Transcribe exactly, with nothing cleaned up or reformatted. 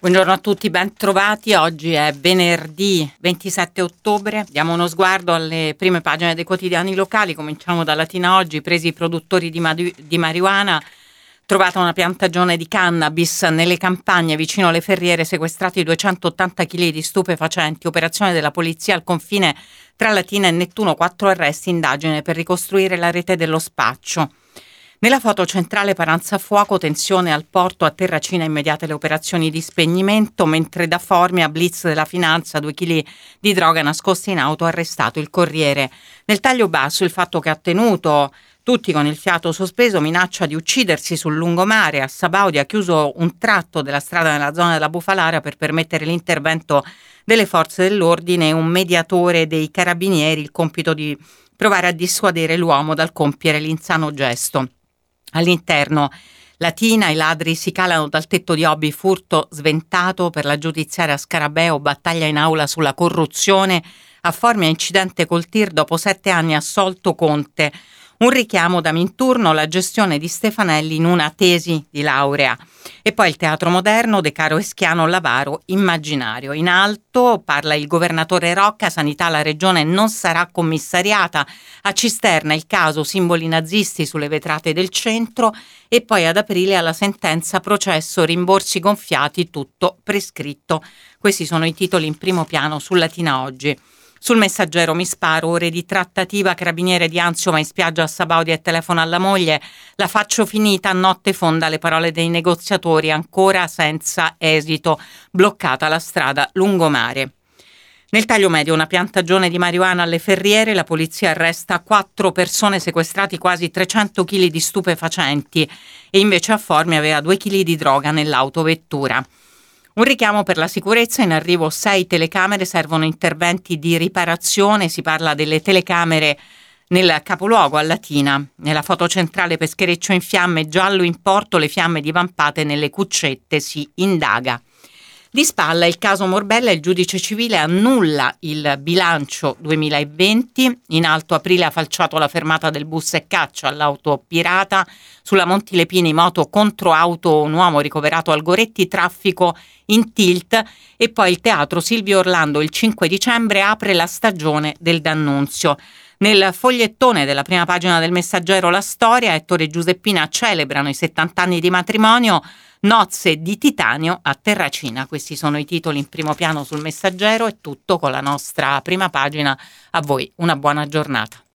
Buongiorno a tutti, ben trovati. Oggi è venerdì ventisette ottobre. Diamo uno sguardo alle prime pagine dei quotidiani locali. Cominciamo da Latina Oggi. Presi i produttori di, mari- di marijuana. Trovata una piantagione di cannabis nelle campagne vicino alle Ferriere, sequestrati duecentottanta chili di stupefacenti, operazione della polizia al confine tra Latina e Nettuno, quattro arresti, indagine per ricostruire la rete dello spaccio. Nella foto centrale Paranza a fuoco, tensione al porto, a Terracina immediate le operazioni di spegnimento, mentre da Formia, blitz della finanza, due chili di droga nascosti in auto, arrestato il Corriere. Nel taglio basso il fatto che ha tenuto tutti con il fiato sospeso, minaccia di uccidersi sul lungomare. A Sabaudia ha chiuso un tratto della strada nella zona della Bufalera per permettere l'intervento delle forze dell'ordine e un mediatore dei carabinieri, il compito di provare a dissuadere l'uomo dal compiere l'insano gesto. All'interno Latina, i ladri si calano dal tetto di Obi, furto sventato per la giudiziaria Scarabeo, battaglia in aula sulla corruzione, a Formia incidente col tir dopo sette anni assolto Conte. Un richiamo da Minturno, la gestione di Stefanelli in una tesi di laurea. E poi il teatro moderno, De Caro e Schiano, Lavaro, immaginario. In alto parla il governatore Rocca, sanità la regione non sarà commissariata. A Cisterna il caso, simboli nazisti sulle vetrate del centro. E poi ad aprile alla sentenza, processo, rimborsi gonfiati, tutto prescritto. Questi sono i titoli in primo piano su Latina Oggi. Sul Messaggero, mi sparo, ore di trattativa, carabiniere di Anzio va in spiaggia a Sabaudia e telefona alla moglie, la faccio finita, notte fonda, le parole dei negoziatori ancora senza esito, bloccata la strada lungomare. Nel taglio medio una piantagione di marijuana alle Ferriere, la polizia arresta quattro persone, sequestrati quasi trecento chili di stupefacenti e invece a Formia aveva due chili di droga nell'autovettura. Un richiamo per la sicurezza, in arrivo sei telecamere, servono interventi di riparazione, si parla delle telecamere nel capoluogo a Latina. Nella foto centrale peschereccio in fiamme, giallo in porto, le fiamme divampate nelle cuccette, si indaga. Di spalla il caso Morbella, il giudice civile annulla il bilancio duemilaventi, in alto aprile ha falciato la fermata del bus e caccia all'auto pirata, sulla Montilepini moto contro auto, un uomo ricoverato al Goretti, traffico in tilt e poi il teatro Silvio Orlando il cinque dicembre apre la stagione del D'Annunzio. Nel fogliettone della prima pagina del Messaggero la storia, Ettore e Giuseppina celebrano i settanta anni di matrimonio, nozze di titanio a Terracina. Questi sono i titoli in primo piano sul Messaggero, è tutto con la nostra prima pagina. A voi una buona giornata.